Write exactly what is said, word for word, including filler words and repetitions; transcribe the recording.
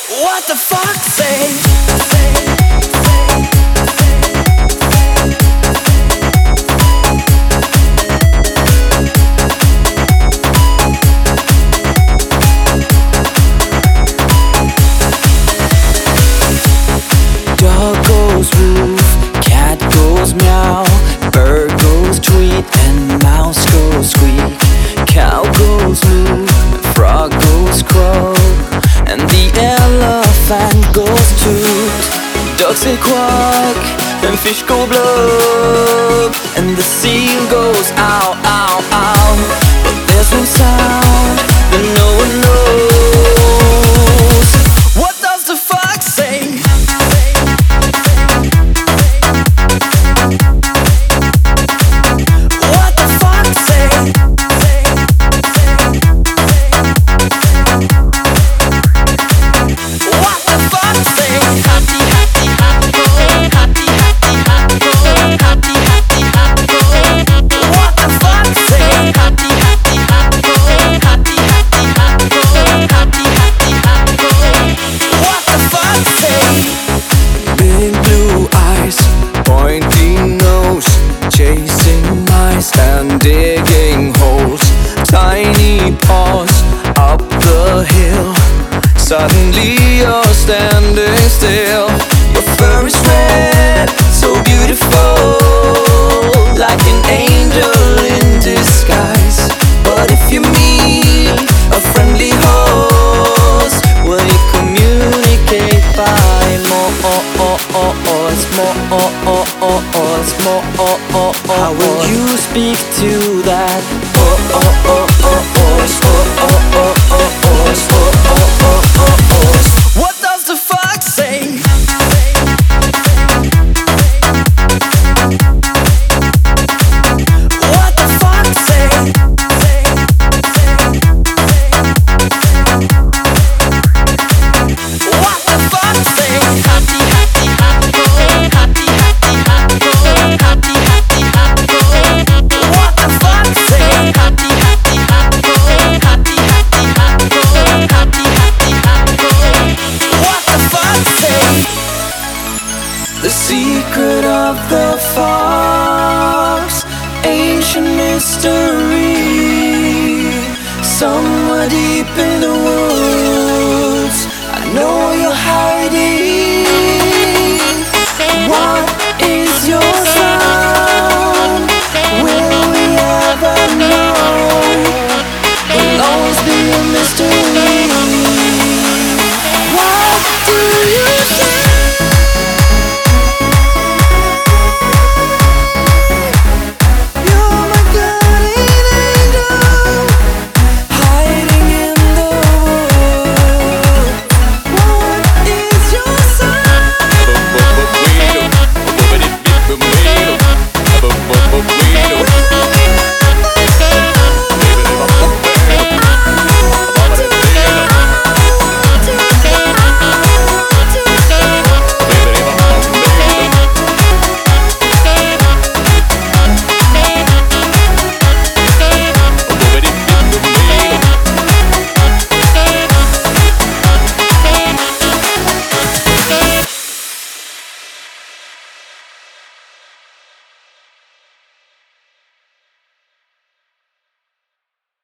What the fuck say, say, say, dog goes woof, cat goes meow, bird goes tweet, and mouse goes squeak. Cow goes moo, frog goes croak, and the elephant goes toot. Ducks say quack, and fish go blub, and the seal goes ow, ow, ow. But there's one sound that no one knows. What does the fox say? What the fox say? What the fuck say? Hatty, hatty, hatty, hatty, hatty, hatty, hatty, hatty, hatty. What the fuck say? Hatty, hatty, hatty, hatty, hatty, hatty, hatty, hatty, hatty. What the fuck say? Big blue eyes, pointing nose, chasing mice and digging holes. Tiny paws up the hill. Suddenly you're standing still. Your fur is red, so beautiful, like an angel in disguise. But if you meet a friendly host, will you communicate by more? It's more, how will you speak to